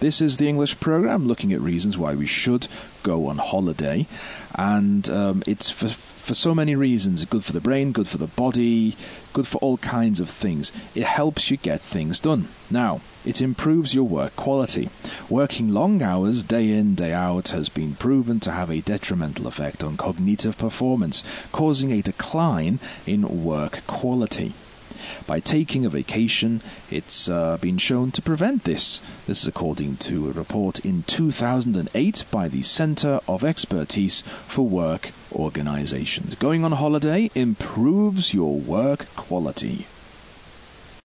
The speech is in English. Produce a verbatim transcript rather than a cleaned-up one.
This is the English program looking at reasons why we should go on holiday, and um, it's for, for so many reasons. Good for the brain, good for the body, good for all kinds of things. It helps you get things done. Now, it improves your work quality. Working long hours, day in, day out, has been proven to have a detrimental effect on cognitive performance, causing a decline in work quality. By taking a vacation, it's uh, been shown to prevent this. This is according to a report in two thousand eight by the Centre of Expertise for Work Organizations. Going on holiday improves your work quality.